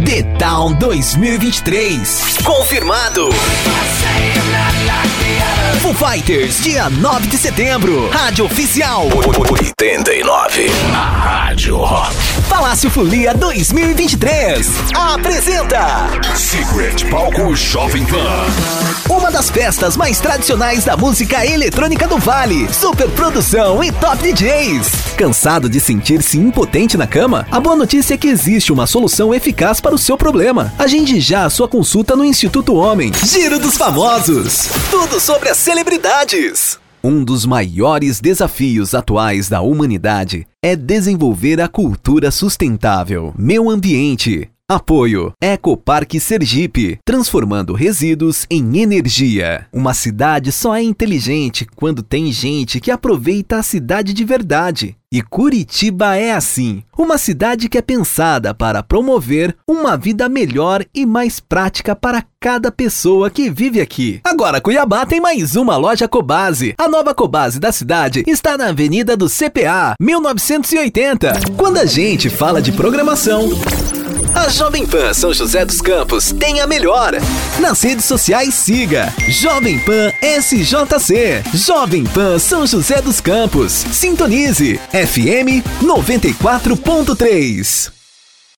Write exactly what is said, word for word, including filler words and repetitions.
The Town dois mil e vinte e três. Confirmado. Foo Fighters, dia nove de setembro. Rádio Oficial oitenta e nove. A Rádio Rock. Palácio Folia dois mil e vinte e três apresenta Secret Palco Jovem Pan. Uma das festas mais tradicionais da música eletrônica do Vale. Super produção e top D Js. Cansado de sentir-se impotente na cama? A boa notícia é que existe uma solução eficaz para o seu problema. Agende já a sua consulta no Instituto Homem. Giro dos Famosos. Tudo sobre as celebridades. Um dos maiores desafios atuais da humanidade é desenvolver a cultura sustentável. Meio Ambiente. Apoio Ecoparque Sergipe, transformando resíduos em energia. Uma cidade só é inteligente quando tem gente que aproveita a cidade de verdade. E Curitiba é assim, uma cidade que é pensada para promover uma vida melhor e mais prática para cada pessoa que vive aqui. Agora Cuiabá tem mais uma loja Cobasi. A nova Cobasi da cidade está na Avenida do C P A, mil novecentos e oitenta. Quando a gente fala de programação, a Jovem Pan São José dos Campos tem a melhor. Nas redes sociais siga Jovem Pan S J C, Jovem Pan São José dos Campos. Sintonize F M noventa e quatro ponto três.